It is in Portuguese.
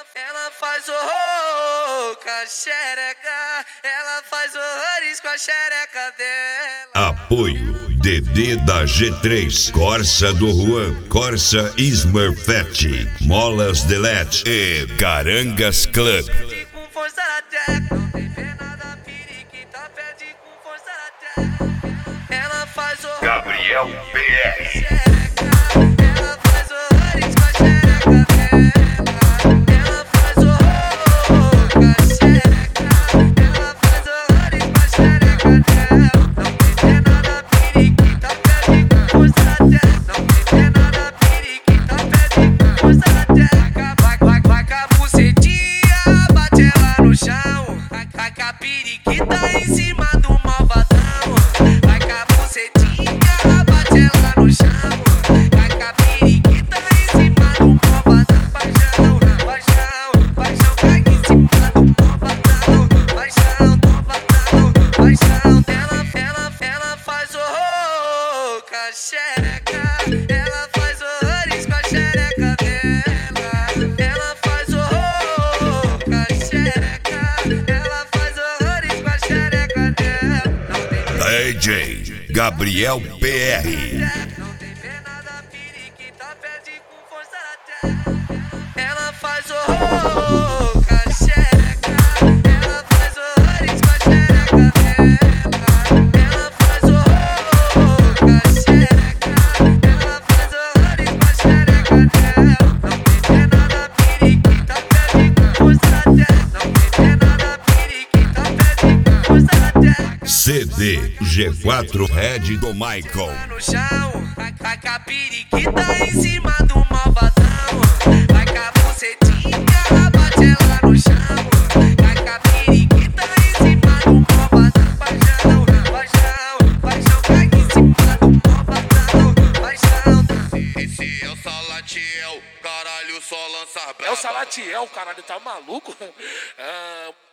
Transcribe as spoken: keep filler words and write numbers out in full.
ela faz horror com a xereca, ela faz horrores com a xereca dela. Apoio D D da G três, Corsa do Juan, Corsa Smurfette, Molas Delete e Carangas Club. Com força na teca, não tem pena da periquita, pede com força na teca. Ela faz horror. Gabriel P R. Ela faz horrores com a xereca dela. Ela faz horror com a xereca. Ela faz horrores com a xereca dela. Não tem pena da periquita, pede com força na teca. Não tem pena da periquita, pede com força na teca. Vai, vai, vai com a bucetinha, bate ela no chão. Vai, vai com a periquita em cima do malvadão. Vai com a bucetinha, bate ela no chão. Vai com a periquita em cima do malvadão. Paixão, paixão, paixão, cai em cima do malvadão. Paixão, malvadão, paixão. Ela, ela, ela faz horror com a xereca. Ela faz horrores com a xereca dela. Ela faz horror com a xereca. Ela faz horrores com a xereca dela. Não tem D J Gabriel P R. Não tem pena da periquita, pede com força na teca. Ela faz horror com a xereca. Ela faz horrores com a xereca dela. Ela faz horror com a xereca. Ela faz horrores com a xereca dela. Não tem pena da periquita, pede com força na teca. Não tem pena da periquita, pede com força na teca. C D G quatro Red do Michael. No chão, vai, vai com a periquita em cima do malvadão. Vai com a bucetinha, bate ela no chão. Vai com a periquita em cima do malvadão. Paixão, paixão, paixão, cai em cima do malvadão. Paixão. Esse é o Salatiel, caralho, só lança braba. É o Salatiel, caralho, tá maluco? Ah,